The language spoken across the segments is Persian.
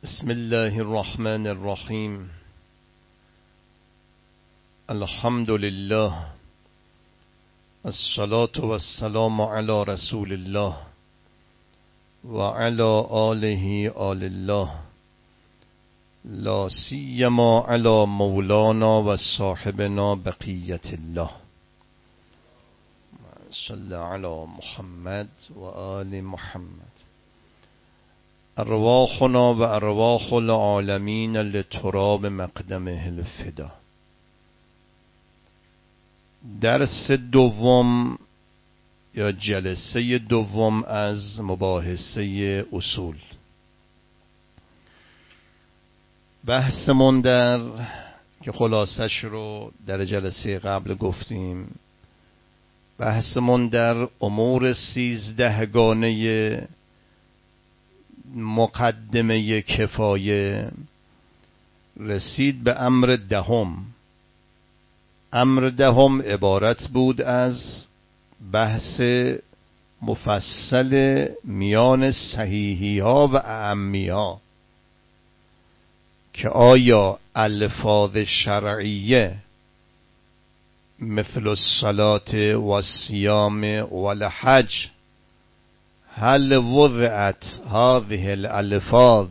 بسم الله الرحمن الرحیم. الحمد لله، الصلاة والسلام علی رسول الله و علی آله آل الله، لا سیما علی مولانا و صاحبنا بقیت الله. صلی علی محمد و آل محمد. ارواحنا و ارواح العالمین لتراب مقدمه الفدا. درس دوم یا جلسه دوم از مباحثه اصول. بحثمون در که خلاصش رو در جلسه قبل گفتیم، بحثمون در امور 13 گانه مقدمه کفایه رسید به امر دهم. امر دهم عبارت بود از بحث مفصل میان صحیحی ها و اعمی ها که آیا الفاظ شرعیه مثل الصلاة و الصیام و الحج هل وضعت هذه الالفاظ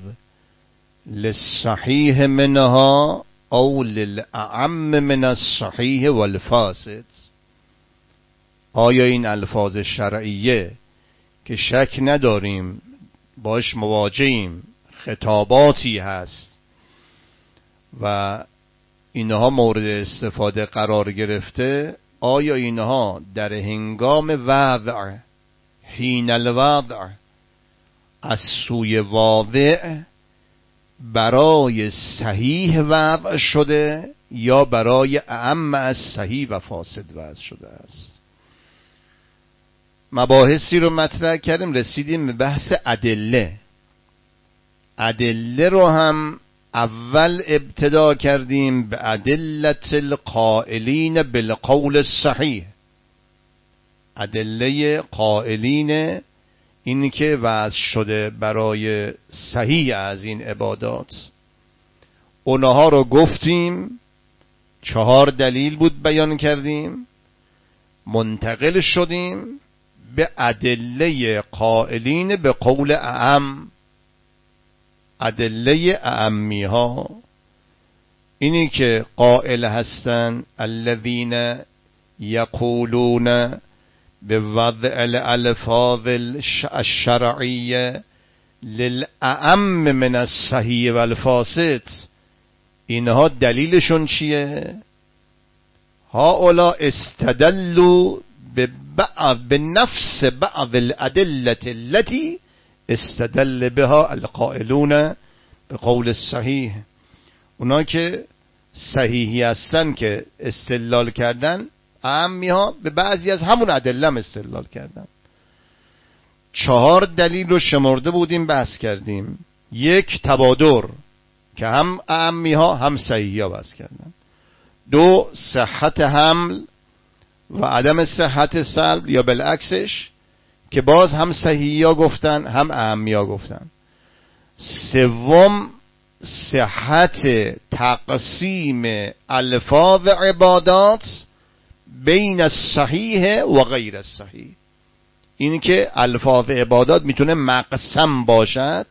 للصحيح منها او للأعم من الصحيح والفاسد؟ آیا این الفاظ شرعیه که شک نداریم باش مواجهیم، خطاباتی هست و اینها مورد استفاده قرار گرفته، آیا اینها در هنگام وضع، حین الوضع، از سوی واضع برای صحیح وضع شده یا برای اعم از صحیح و فاسد وضع شده است؟ مباحثی رو مطرح کردیم، رسیدیم به بحث ادله. ادله رو هم اول ابتدا کردیم به ادلت القائلین بالقول الصحیح. ادله قائلین اینی که وضع شده برای صحیح از این عبادات، اونها رو گفتیم. 4 دلیل بود بیان کردیم. منتقل شدیم به ادله قائلین به قول اعم. ادله اعمی ها اینی که قائل هستن الذین یقولون بوضع الالفاظ الشرعیه للأعم من الصحیح والفاسد. اینها دلیلشون چیه؟ هؤلاء استدلوا بنفس بعض الادله التي استدل بها القائلون بقول الصحیح. اونا که صحیحی هستن که استدلال کردن، اعمی ها به بعضی از همون ادله استدلال کردن. 4 دلیل رو شمرده بودیم، بحث کردیم. 1 تبادر که هم اعمی ها هم صحیحی ها بحث کردن. 2 صحت حمل و عدم صحت سلب یا بالعکسش که باز هم صحیحی ها گفتن هم اعمی ها گفتن. 3 صحت تقسیم الفاظ عبادات بین الصحیح و غیر الصحیح. این که الفاظ عبادات میتونه مقسم باشد.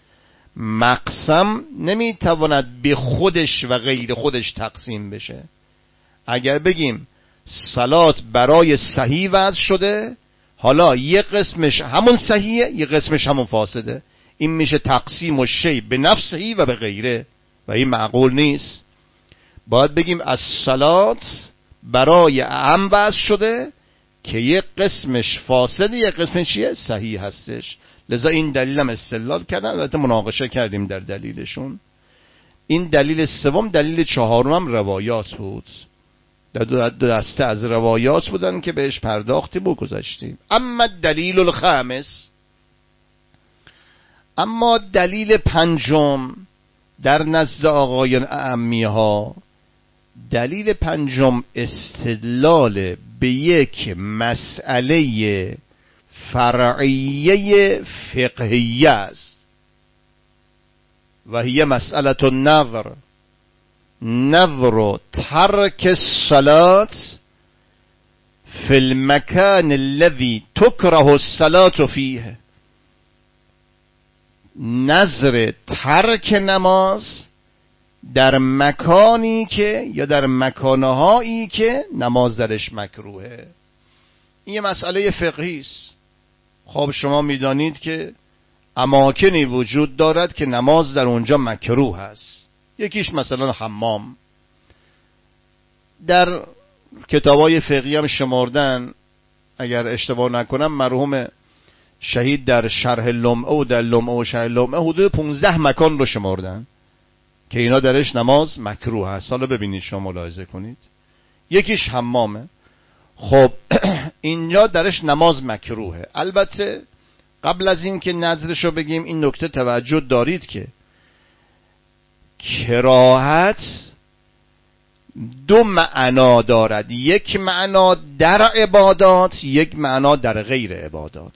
مقسم نمیتواند به خودش و غیر خودش تقسیم بشه. اگر بگیم صلات برای صحیح وضع شده، حالا یک قسمش همون صحیحه یک قسمش همون فاسده، این میشه تقسیم و شی به نفسهی و به غیره و این معقول نیست. باید بگیم از صلات برای اعم وضع شده که یک قسمش فاسده یک قسمش چیه؟ صحیح هستش. لذا این دلیل هم استدلال کردن، البته مناقشه کردیم در دلیلشون. این دلیل 3. دلیل 4 هم روایات بود. در 2 دسته از روایات بودن که بهش پرداختی بگذاشتیم. اما دلیل الخامس، اما دلیل 5 در نزد آقایان اعمی ها، دلیل 5 استدلال به یک مسئله فرعیه فقهیه است. و هی مسئله النظر، نظر ترک الصلاة فی المکان الذي تکره الصلاة فیه. نظر ترک نماز در مکانی که یا در مکانهایی که نماز درش مکروهه. این یه مسئله فقهی است. خب شما میدانید که اماکنی وجود دارد که نماز در اونجا مکروه است. یکیش مثلا حمام. در کتابای فقهی هم شمردن، اگر اشتباه نکنم مرحوم شهید در شرح لمعه و در لمعه و شرح لمعه حدود 15 مکان رو شمردن که اینا درش نماز مکروه هست. حالا ببینید شما ملاحظه کنید. یکیش حمامه. خب اینجا درش نماز مکروهه. البته قبل از این که نظرشو بگیم این نکته توجه دارید که کراهت دو معنا دارد. یک معنا در عبادات، یک معنا در غیر عبادات.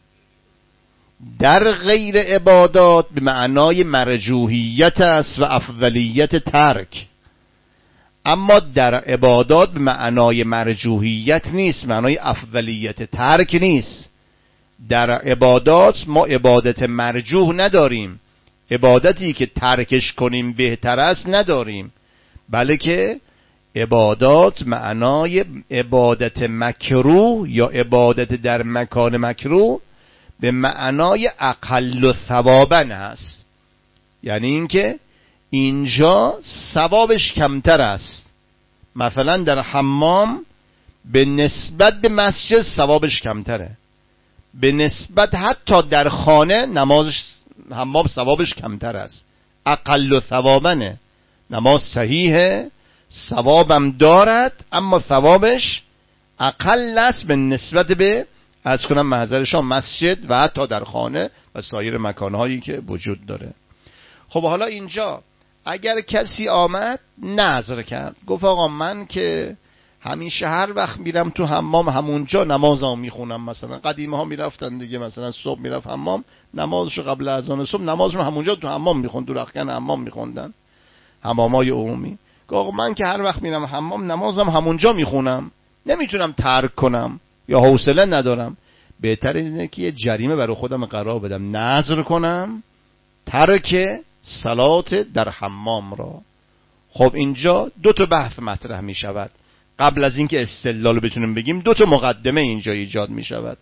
در غیر عبادات به معنای مرجوحیت است و افضلیت ترک، اما در عبادات به معنای مرجوحیت نیست، معنای افضلیت ترک نیست. در عبادات ما عبادت مرجوح نداریم، عبادتی که ترکش کنیم بهتر است نداریم، بلکه عبادات معنای عبادت مکروه یا عبادت در مکان مکروه به معنای اقل ثوابن هست. یعنی اینکه اینجا ثوابش کمتر است. مثلا در حمام به نسبت به مسجد ثوابش کمتره، به نسبت حتی در خانه نمازش حمام ثوابش کمتر است. اقل ثوابنه، نماز صحیحه، ثوابم دارد اما ثوابش اقل است به نسبت به از کنم محضرشان مسجد و حتی در خانه و سایر مکانهایی که وجود داره. خب حالا اینجا اگر کسی آمد نظر کرد، گفت آقا من که همیشه هر وقت میرم تو حمام همونجا نمازمو میخونم، مثلا قدیمی ها میرفتن دیگه، مثلا صبح میرفت حمام نمازشو قبل اذان صبح نمازشو همونجا تو حمام میخوند، تو رختکن حمام میخوندن حمامای عمومی. گفت آقا من که هر وقت میرم حمام نمازم همونجا میخونم، نمیتونم ترک کنم یا حوصله ندارم، بهتر اینه که یه جریمه برای خودم قرار بدم، نذر کنم ترک صلات در حمام را. خب اینجا دو تا بحث مطرح می شود. قبل از اینکه استدلال بتونیم بگیم دو تا مقدمه اینجا ایجاد می شود.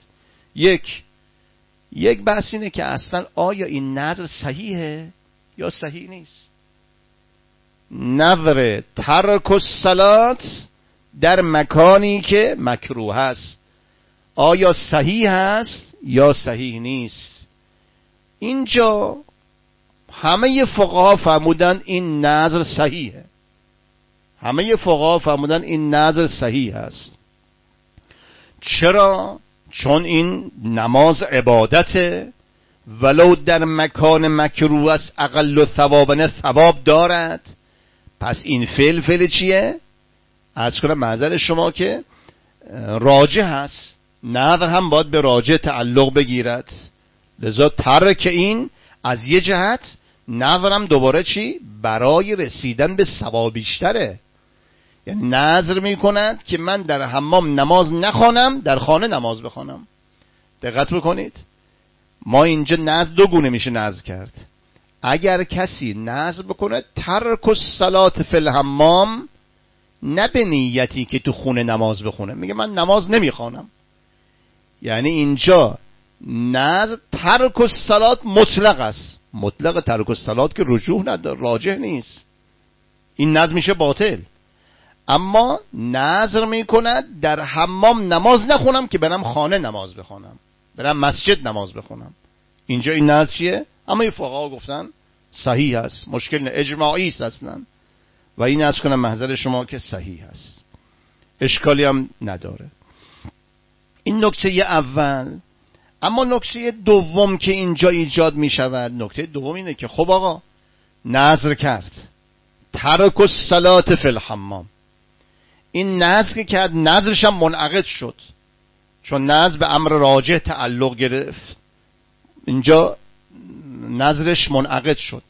یک بحث اینه که اصلا آیا این نظر صحیحه یا صحیح نیست. نظر ترک الصلات در مکانی که مکروه است آیا صحیح است یا صحیح نیست. اینجا همه فقها فرمودن این نظر صحیحه، همه فقها فرمودن این نظر صحیح است. چرا؟ چون این نماز عبادته، ولو در مکان مکروه است اقل ثوابن ثواب دارد. پس این فعل چیه؟ از کنم معذر شما که راجح هست، نظر هم باید به راجح تعلق بگیرد. لذا ترک این از یه جهت، نظرم دوباره چی؟ برای رسیدن به ثواب بیشتره. یعنی نظر میکند که من در حمام نماز نخوانم، در خانه نماز بخوانم. دقت بکنید، ما اینجا نظر دو گونه میشه نظر کرد. اگر کسی نظر بکنه ترک الصلات فی الحمام، نه به نیتی که تو خونه نماز بخونه، میگه من نماز نمیخوانم، یعنی اینجا نظر ترک الصلات مطلق است. مطلق ترک الصلات که رجوع نداره، راجح نیست، این نظر میشه باطل. اما نظر میکند در حمام نماز نخونم که برم خانه نماز بخونم، برم مسجد نماز بخونم. اینجا این نظر چیه؟ اما این فقها گفتن صحیح است، مشکل اجماعی است اصلا، و این از کنم محضر شما که صحیح است، اشکالی هم نداره. این نکته اول. اما نکته دوم که اینجا ایجاد می شود، نکته دوم اینه که خب آقا نظر کرد ترک الصلات فی الحمام، این نظر که کرد نظرش هم منعقد شد، چون نظر به امر راجح تعلق گرفت، اینجا نظرش منعقد شد.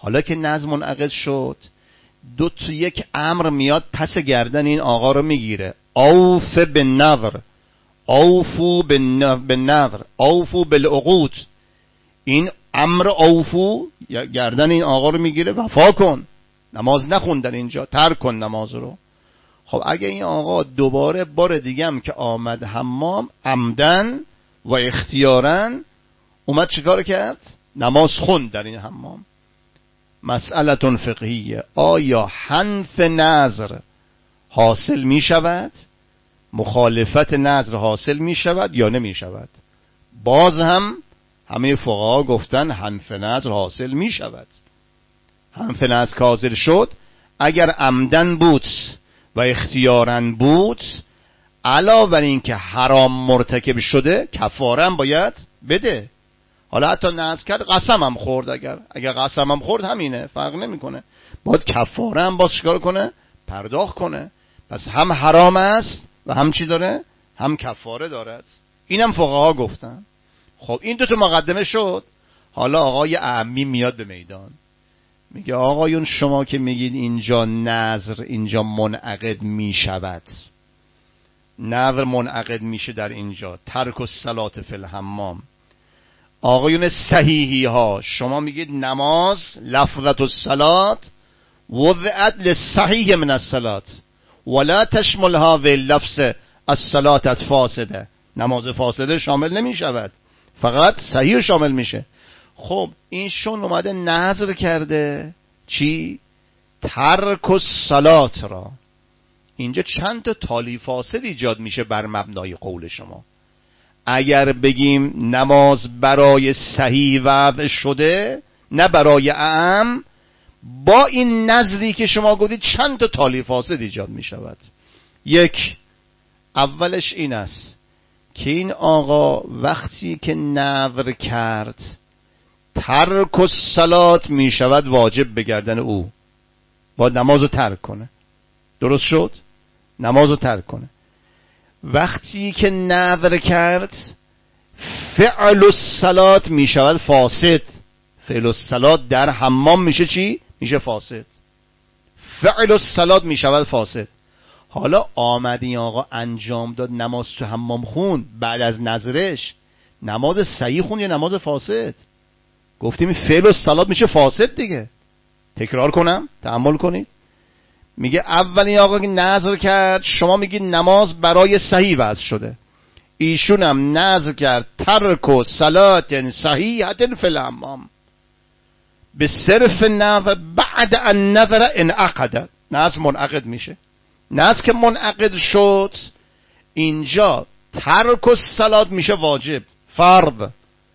حالا که نظر منعقد شد، دو تا یک امر میاد پس گردن این آقا رو میگیره. اوف بالنذر، اوفو بالنذر، اوفو بالعقود. این امر اوفو گردن این آقا رو میگیره، وفا کن، نماز نخون در اینجا، ترک کن نماز رو. خب اگه این آقا دوباره بار دیگه هم که آمد حمام عمدن و اختیارن اومد چیکار کرد؟ نماز خوند در این حمام. مسئله فقهیه، آیا حنف نظر حاصل می شود؟ مخالفت نظر حاصل می شود یا نمی شود؟ باز هم همه فقها گفتن حنف نظر حاصل می شود. حنف نظر که حاصل شد، اگر عمدن بود و اختیارن بود، علاوه بر این که حرام مرتکب شده کفاره هم باید بده. حالا حتی نذر کرد قسم هم خورد، اگر قسم هم خورد همینه، فرق نمیکنه، باید کفاره هم باز چیکار کنه؟ پرداخت کنه. پس هم حرام است و هم چی داره؟ هم کفاره دارد. اینم فقها گفتن. خب این دو تا مقدمه شد. حالا آقای اعمی میاد به میدان، میگه آقایون شما که میگید اینجا نذر اینجا منعقد میشود، نذر منعقد میشه در اینجا، ترک الصلاة فی الحمام. آقایون صحیحی ها شما میگید نماز لفظت الصلاة وضعت للصحیح من الصلاة ولا تشمل هذه اللفظ الصلاة فاسده. نماز فاسده شامل نمیشود، فقط صحیح شامل میشه. خب اینشون اومده نظر کرده چی؟ ترک الصلاة را. اینجا چند تا تالی فاسد ایجاد میشه بر مبنای قول شما. اگر بگیم نماز برای صحیح وضع شده نه برای اعم، با این نظری که شما گفتید چند تا تالی فاسد ایجاد میشود. یک، اولش این است که این آقا وقتی که نظر کرد ترک الصلاة می شود واجب بگردن او، باید نماز رو ترک کنه. درست شد؟ نماز رو ترک کنه. وقتی که نظر کرد فعل الصلاة می شود فاسد. فعل الصلاة در حمام میشه چی؟ میشه فاسد. فعل الصلاة می شود فاسد. حالا آمد این آقا انجام داد، نماز تو حمام خون، بعد از نظرش نماز صحیح خون یا نماز فاسد؟ گفتیم فعل الصلاة میشه فاسد دیگه. تکرار کنم، تأمل کنید. میگه اولین آقا که نظر کرد، شما میگید نماز برای صحیح وضع شده، ایشون هم نظر کرد ترک و صلاة صحیحة فی الحمام به صرف نظر بعد ان نظر انعقد. نظر منعقد میشه. نظر که منعقد شد اینجا ترک الصلاة میشه واجب، فرض.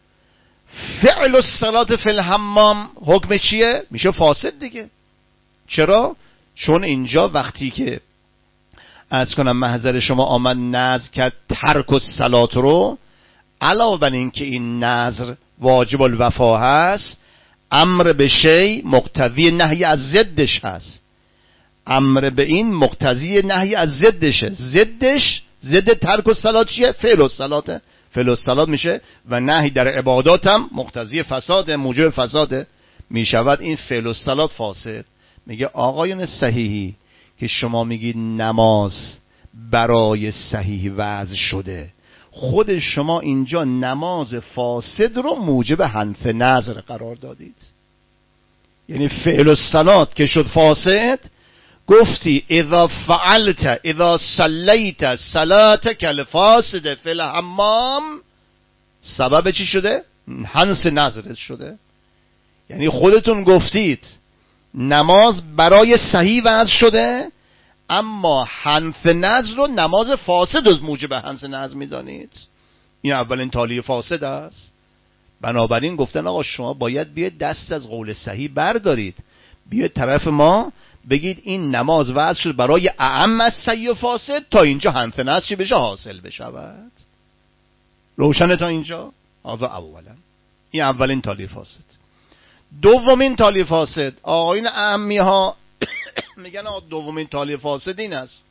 فعل الصلاة فی الحمام حکم چیه؟ میشه فاسد دیگه. چرا؟ چون اینجا وقتی که از کنم محضر شما آمد نظر کرد ترک الصلاة رو، علاوه بر این که این نظر واجب الوفا هست، امر به شی مقتضی نهی از ضدش هست. امر به این مقتضی نهی از ضدشه. ضد ترک الصلاة چیه؟ فعل الصلاة. فعل الصلاة میشه و نهی در عبادات هم مقتضی فساد، موجب فساد میشود. این فعل الصلاة فاسد. میگه آقایون صحیحی که شما میگید نماز برای صحیح وضع شده، خود شما اینجا نماز فاسد رو موجب حنف نظر قرار دادید. یعنی فعل الصلاة که شد فاسد، گفتی اذا فعلت اذا صلیت صلاتک الفاسد فی الحمام، سبب چی شده؟ حنف نظر شده. یعنی خودتون گفتید نماز برای صحیح وضع شده، اما حنف نظر رو نماز فاسد از موجب حنف نظر میدانید. این اولین تالی فاسد است. بنابراین گفتن آقا شما باید بیاید دست از قول صحیح بردارید، بیاید طرف ما بگید این نماز وضع شد برای اعم از صحیح و فاسد تا اینجا حنف نظر چی بشه؟ حاصل بشود. روشنه تا اینجا؟ هذا اولا. این اولین تالی فاسد. دومین تالی فاسد، آقایون اعمی ها میگن دومین تالی فاسد این است.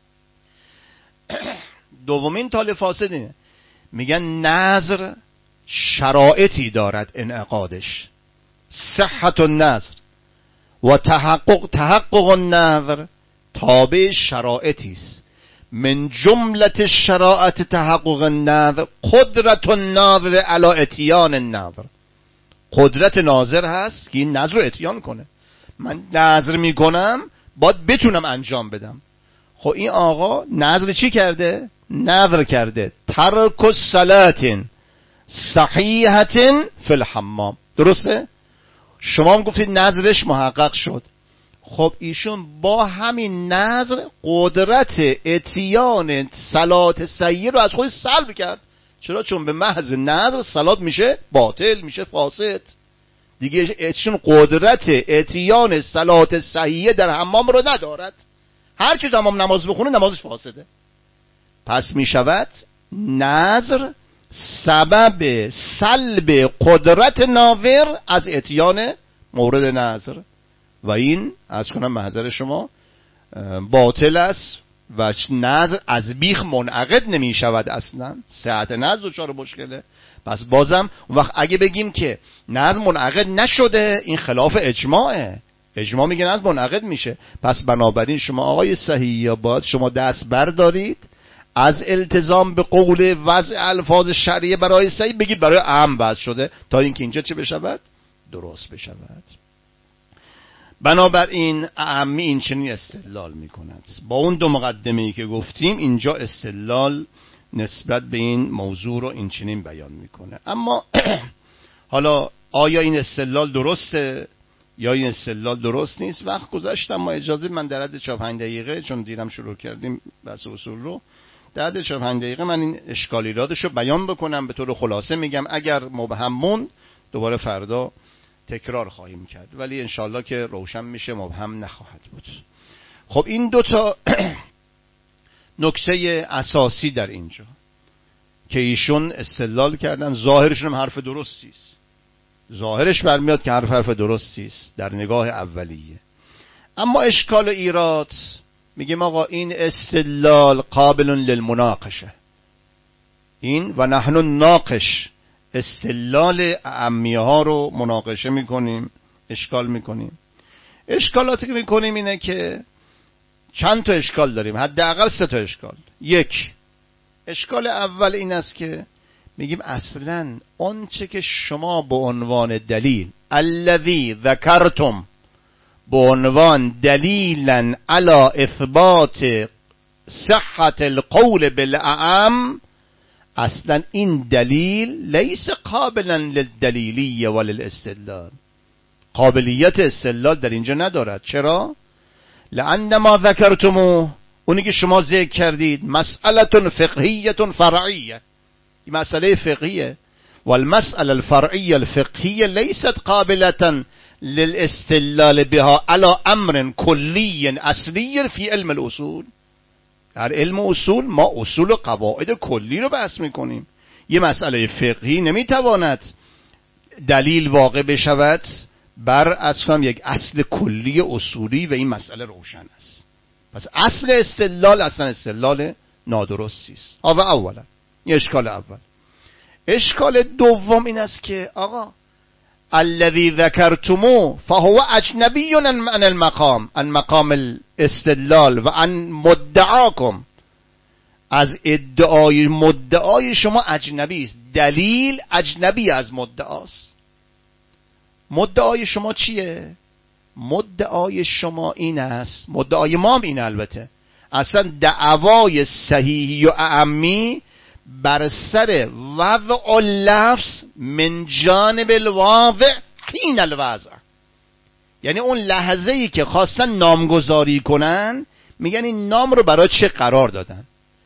دومین تالی فاسد اینه، میگن نظر شرایطی دارد انعقادش. صحت النظر و تحقق النظر تابع شرائطی است. من جملت شرائط تحقق النظر قدرت الناظر علی اتیان النظر. قدرت ناظر هست که این نظر رو اتیان کنه. من نظر میکنم باید بتونم انجام بدم. خب این آقا نظر چی کرده؟ نظر کرده ترک الصلاة صحیحة فی الحمام. درسته؟ شما هم گفتید نظرش محقق شد. خب ایشون با همین نظر قدرت اتیان صلات صحیح رو از خودش سلب کرد. چرا؟ چون به محض نظر صلات میشه باطل، میشه فاسد دیگه. ایشون قدرت اتیان صلات صحیح در حمام رو ندارد. هر کی تمام نماز بخونه نمازش فاسده. پس میشود نظر سبب سلب قدرت ناظر از اتیان مورد نظر و این از کنم محضر شما باطل است و نظر از بیخ منعقد نمی شود. اصلا صحت نظر دچار مشکله. پس بازم وقت اگه بگیم که نظر منعقد نشده این خلاف اجماعه. اجماع میگه نظر منعقد میشه. پس بنابراین شما آقای صحیح باید شما دست بردارید از التزام به قول وضع الفاظ شرعیه برای صحیح بگید برای عام وضع شده تا اینکه اینجا چه بشود؟ درست بشود. بنابراین اعمی این چنین استدلال میکند. با اون دو مقدمه‌ای که گفتیم اینجا استدلال نسبت به این موضوع رو این چنین بیان میکنه. اما حالا آیا این استدلال درسته یا این استدلال درست نیست؟ وقت گذاشتم. ما اجازه من در حد 4-5 دقیقه چون دیرم شروع کردیم بحث اصول رو، در حد 4-5 دقیقه من این اشکالیاتش رو بیان بکنم، به طور خلاصه میگم. اگر مبهم موند دوباره فردا تکرار خواهیم کرد، ولی انشالله که روشن میشه مبهم نخواهد بود. خب این دوتا نکته اساسی در اینجا که ایشون استدلال کردن ظاهرشون هم حرف درستی است. ظاهرش برمیاد که حرف درستی است در نگاه اولیه. اما اشکال و ایراد میگیم آقا این استدلال قابل للمناقشه. این و نحن ناقش استدلال اعمیه ها رو مناقشه میکنیم، اشکال میکنیم. اشکالاتی که میکنیم اینه که چند تا اشکال داریم، حداقل 3 تا اشکال. یک، اشکال اول این است که میگیم اصلا آنچه که شما به عنوان دلیل الذی ذکرتم به عنوان دلیلا علی اثبات صحت القول بالاعم، اصلا این دلیل لیس قابلا للدلیلیه وللاستدلال. قابلیت استدلال در اینجا ندارد. چرا؟ لأن ما ذکرتموه، اونی که شما ذکر کردید، مسئله فقهیه فرعیه، این مسئله فقهیه. والمسأله الفرعیه الفقهیه لیست قابلة للاستدلال بها على امر کلی اصلی فی علم الاصول. در علم اصول ما اصول و قواعد کلی رو بحث میکنیم. یه مسئله فقهی نمیتواند دلیل واقع بشود بر اصلا یک اصل کلی اصولی و این مسئله روشن است. پس اصل استدلال اصلا استدلال نادرستی است. اولا این اشکال اول. اشکال دوم این است که آقا الذي ذكرتموه فهو اجنبی عن المقام، عن مقام الاستدلال و عن مدعاکم. از ادعای مدعای شما اجنبی است. دلیل اجنبی از مدعاست. مدعای شما چیه؟ مدعای شما این است، مدعای ما هم این البته، اصلا دعوای صحیحی و اعمی بر سر وضع اللفظ من جانب الواضع حین الوضع، یعنی اون لحظه‌ای که خواستن نامگذاری کنن میگن این نام رو برای چه قرار دادن.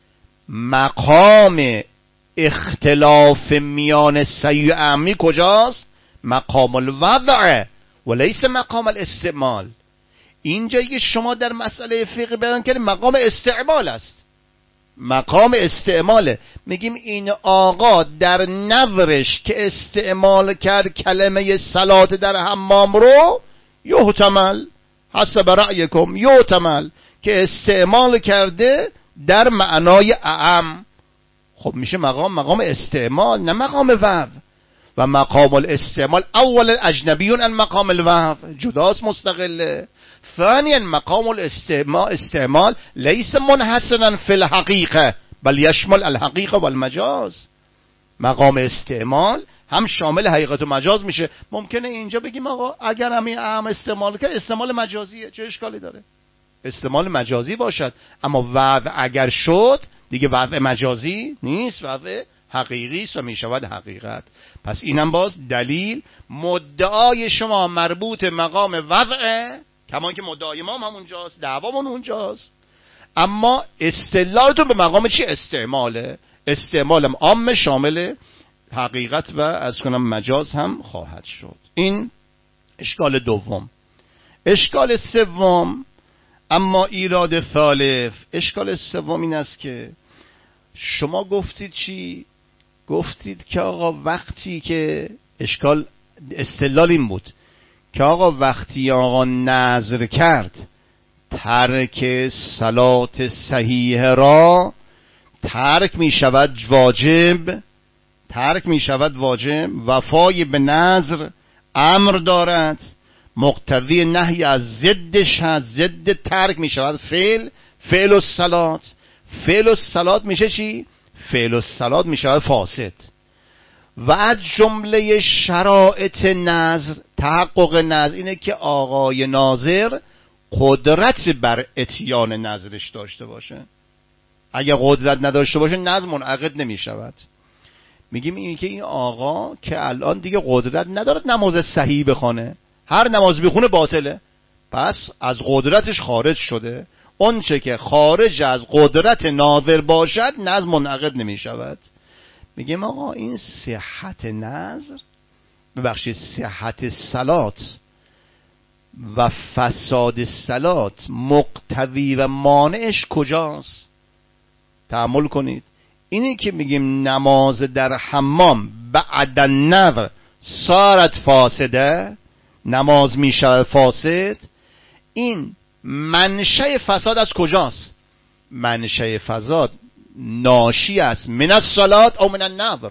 مقام اختلاف میان صحیح و اعمی کجاست؟ مقام الوضع ولیس مقام الاستعمال. اینجایی که شما در مسئله فقه بیان کردید مقام استعمال است، مقام استعماله. میگیم این آقا در نظرش که استعمال کرد کلمه صلات در حمام رو، یحتمل حسب رأیکم، یحتمل که استعمال کرده در معنای اعم. خب میشه مقام استعمال نه مقام وضع. و مقام الاستعمال اول اجنبی عن مقام الوضع، جداست مستقله. ثانیا مقام الاستعمال ليس منحصرا في الحقیقه بل يشمل الحقیقه والمجاز. مقام استعمال هم شامل حقیقت و مجاز میشه. ممکنه اینجا بگیم آقا اگر همین اعم استعمال کرد استعمال مجازیه، چه اشکالی داره؟ استعمال مجازی باشد، اما وضع اگر شد دیگه وضع مجازی نیست، وضع حقیقی است و میشود حقیقت. پس اینم باز دلیل مدعای شما مربوط مقام وضعه، کمان که مدعای ما هم اونجاست، دعوامون اونجاست، اما استدلالتون به مقام چی؟ استعماله. استعمالم عام شامل حقیقت و از کنم مجاز هم خواهد شد. این اشکال دوم. اشکال سوم، اما ایراد ثالث، اشکال سوم این است که شما گفتید چی؟ گفتید که آقا وقتی که استدلال این بود که آقا وقتی آقا نظر کرد ترک صلات صحیح را ترک می شود واجب، ترک می شود واجب، وفای به نظر امر دارد، مقتضی نهی از ضدش هست، ضد ترک می شود فعل الصلات. فعل الصلات میشه چی؟ فعل الصلات می شود فاسد. و از جمله شرایط نظر، تحقق نظر اینه که آقای ناظر قدرت بر اتیان نظرش داشته باشه. اگه قدرت نداشته باشه نظر منعقد نمی شود. میگیم این که این آقا که الان دیگه قدرت ندارد نماز صحیح بخونه، هر نماز بخونه باطله، پس از قدرتش خارج شده. اون چه که خارج از قدرت ناظر باشد نظر منعقد نمی شود. میگیم آقا این صحت نظر، ببخشید صحت صلات و فساد صلات مقتضی و مانعش کجاست؟ تأمل کنید. اینی که میگیم نماز در حمام بعد النظر صارت فاسده، نماز میشه فاسد، این منشأ فساد از کجاست؟ منشأ فساد ناشی است من الصلات او من النظر.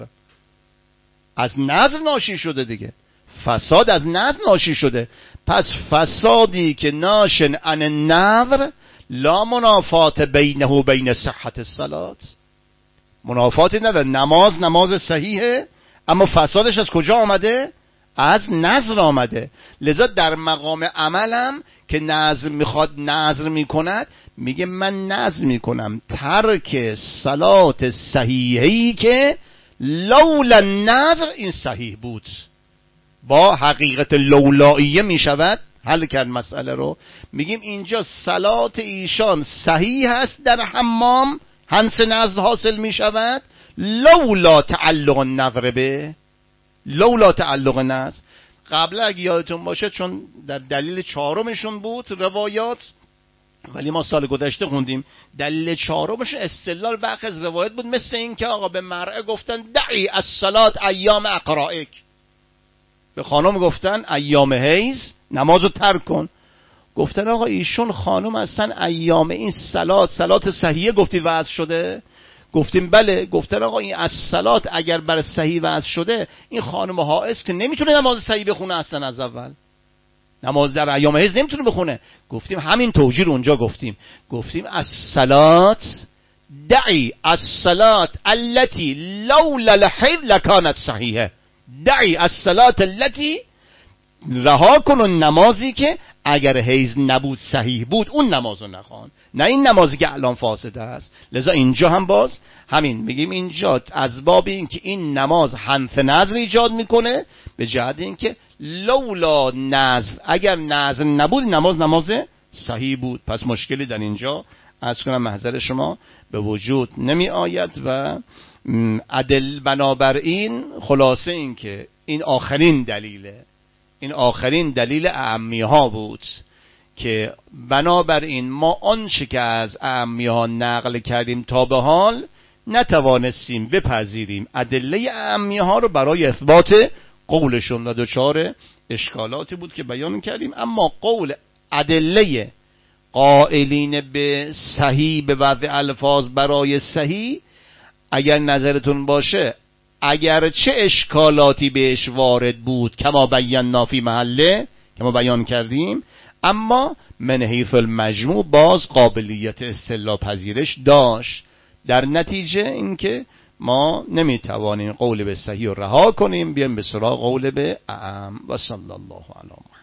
از نظر ناشی شده دیگه، فساد از نظر ناشی شده. پس فسادی که ناشن عن النظر لا منافات بینه و بین صحت الصلات، منافاتی نداره. نماز صحیحه، اما فسادش از کجا آمده؟ از نظر آمده. لذا در مقام عملم که نظر میخواد نظر میکند، میگه من نظر میکنم ترک صلات صحیحی که لولا نظر این صحیح بود. با حقیقت لولاییه میشود حل کرد مسئله رو. میگیم اینجا صلات ایشان صحیح هست در حمام، هنس نظر حاصل میشود، لولا تعلق النظر به، لولا تعلق نظر. قبلا اگه یادتون باشه چون در دلیل چهارمشون بود روایات، ولی ما سال گذشته خوندیم دلیل چهارمش استدلال برخی از روایت بود، مثل این که آقا به مرأه گفتن دعی الصلات ایام اقرائک، به خانم گفتن ایام حیض نمازو ترک کن. گفتن آقا ایشون خانم اصلا ایام این صلات صحیحه گفتی وضع شده؟ گفتیم بله. گفتن آقا این از صلات اگر بر صحیح وضع شده، این خانم حائض که نمیتونه نماز صحیح بخونه اصلا، از اول نماز در ایام حیض نمیتونه بخونه. گفتیم همین توجیه رو اونجا گفتیم از صلات دعی الصلات التي لولا الحیض لکانت صحیحه، دعی الصلات التي، رها کن نمازی که اگر حیض نبود صحیح بود، اون نمازو نخوان، نه این نمازی که الان فاسده است. لذا اینجا هم باز همین میگیم اینجا از باب این که این نماز حنف نظر ایجاد میکنه، به جهت این که لولا نظر، اگر نظر نبود نماز صحیح بود. پس مشکلی در اینجا از کنم محضر شما به وجود نمی آید. و بنابراین خلاصه این که این آخرین دلیله، این آخرین دلیل اعمیه ها بود که بنابراین ما آنچه که از اعمیه ها نقل کردیم تا به حال نتوانستیم بپذیریم ادله اعمیه ها رو برای اثبات قولشون، و دچار اشکالاتی بود که بیان کردیم. اما قول ادله قائلین به صحیح، به وضع الفاظ برای صحیح، اگر نظرتون باشه اگرچه اشکالاتی بهش وارد بود کما بینا فی محله، کما بیان کردیم، اما من حیث المجموع باز قابلیت استدلال پذیرش داشت. در نتیجه اینکه ما نمیتوانیم قول به صحیح رو رها کنیم، بیایم به سراغ قول به اعم. و صلی الله علی محمد.